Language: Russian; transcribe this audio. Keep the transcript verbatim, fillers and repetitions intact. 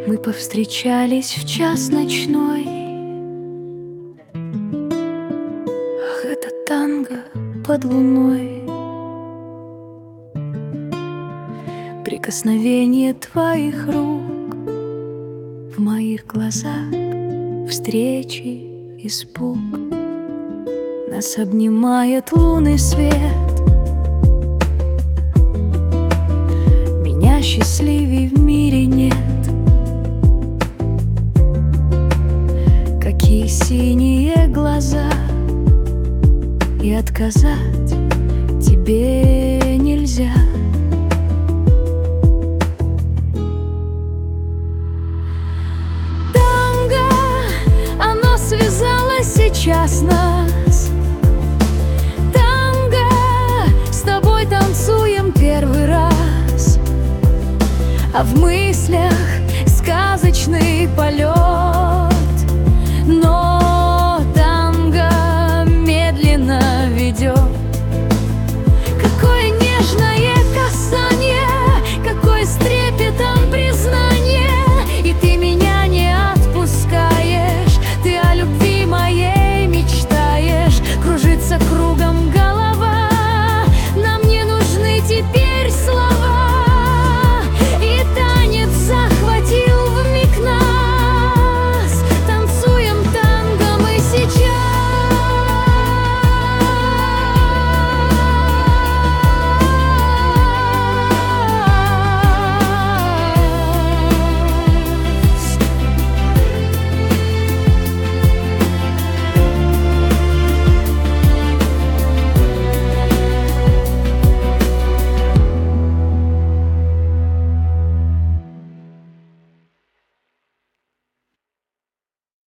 Мы повстречались в час ночной. Ах, это танго под луной. Прикосновение твоих рук в моих глазах, встречи, испуг. Нас обнимает лунный свет. Меня счастливей в мире нет. Какие синие глаза, и отказать тебе нельзя. Танго, оно связало сейчас нас. Танго, с тобой танцуем первый раз, а в мыслях сказочный полет.